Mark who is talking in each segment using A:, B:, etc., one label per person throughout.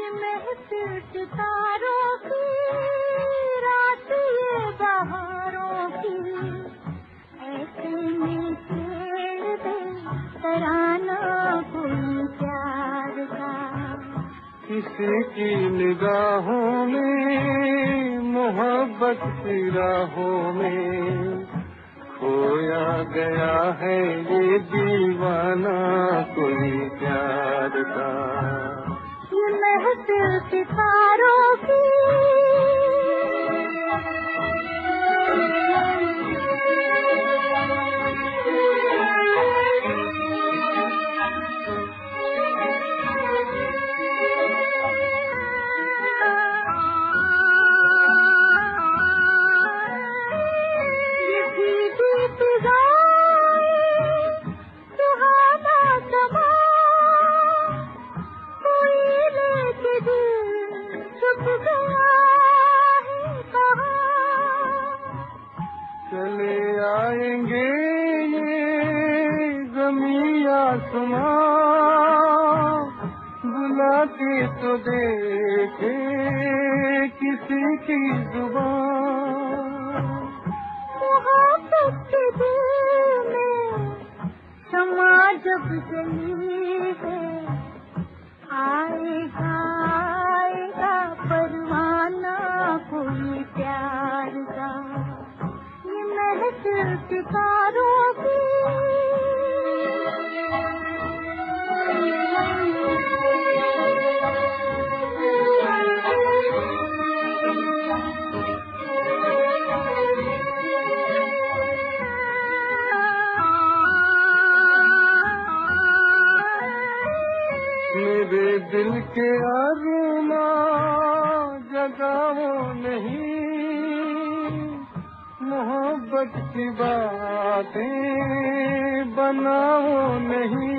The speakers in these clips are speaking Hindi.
A: महफिल सितारों की, रात ये बहारों की, ऐसे में छेड़ दे तराना कोई प्यार का।
B: किसी की निगाहों में, मोहब्बत की राहों में, खोया गया है ये दीवाना कोई प्यार का।
A: ये महफिल सितारों की,
B: चले आएंगे ये ज़मीं आसमां, बुला के तो देखे किसी की जुबान।
A: मोहब्बत के दिल में समा जब जली है, आएगा आएगा परवाना कोई प्यार का। ये महफिल सितारों की,
B: मेरे दिल के अरुमा जगाओ नहीं, मोहब्बत की बातें बनाओ नहीं।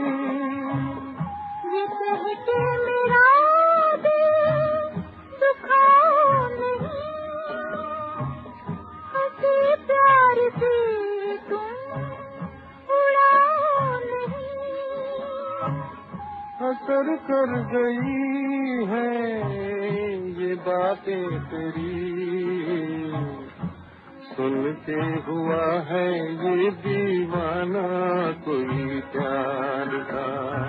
A: ये कह के मेरा दिल दुखाओ नहीं, हंसी प्यार से तुम उड़ाओ नहीं।
B: असर कर गई है ये बातें तेरी, सुन के हुआ है ये दीवाना कोई प्यार का।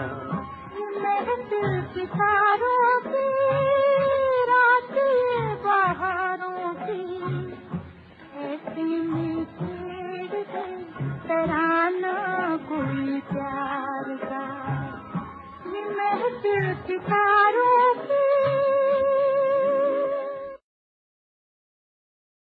A: महफिल सितारों की, रात ये बहारों की, ऐसे में छेड़ दे तराना कोई प्यार का। ये महफिल सितारों की।